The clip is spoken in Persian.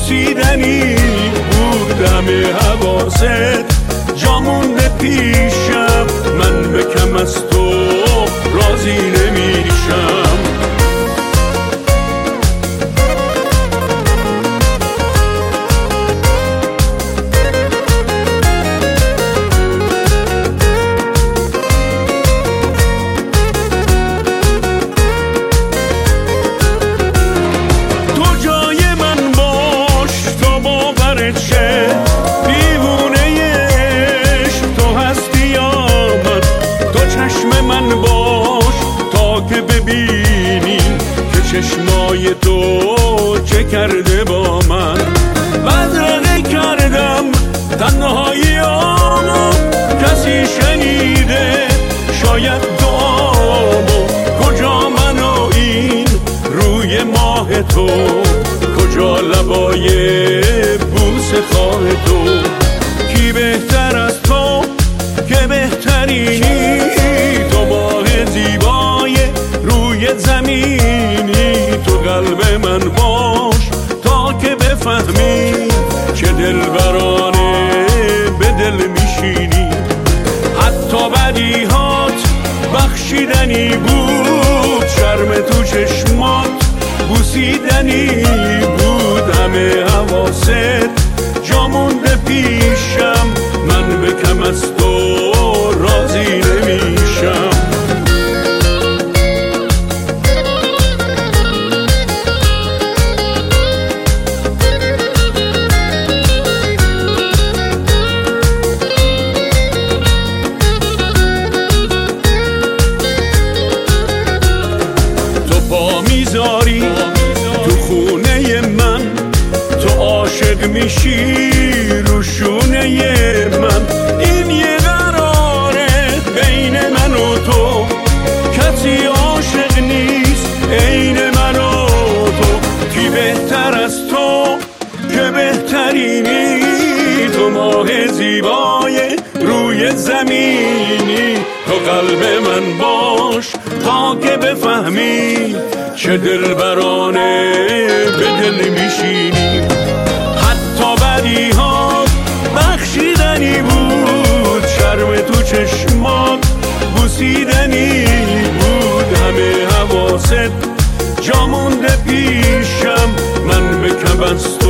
بوسیدنی بود همه حواست، جا مونده پیشم من به کم از تو راضی نمیشم. چشمای تو چه کرده با من، بدرقه کردم تنهاییامو، کسی شنیده شاید دعامو، کجا من و این روی ماه تو، کجا لبای بوسه خواه تو، کی بهتر از تو که بهترینی، تو ماه زیبای روی زمینی، تو قلب من باش تا که بفهمی چه دلبرانه به دل میشینی. حتی بدیهات بخشیدنی بود، شرم تو چشمات بوسیدنی بود همه حواست، جا مونده پیشم من به کم از تو راضی نمیشم. میذاری تو خونه من، تو عاشق میشی رو شونه من، این یه قراره بین من و تو، کسی عاشق نیست عین من و تو، کی بهتر از تو که بهترینی، تو ماه زیبای روی زمینی، تو قلب من باش تا که بفهمی چه دلبرانه به دل میشینی. حتی بدیهات بخشیدنی بود، شرم تو چشمات بوسیدنی بود همه حواست، جا مونده پیشم من به کم از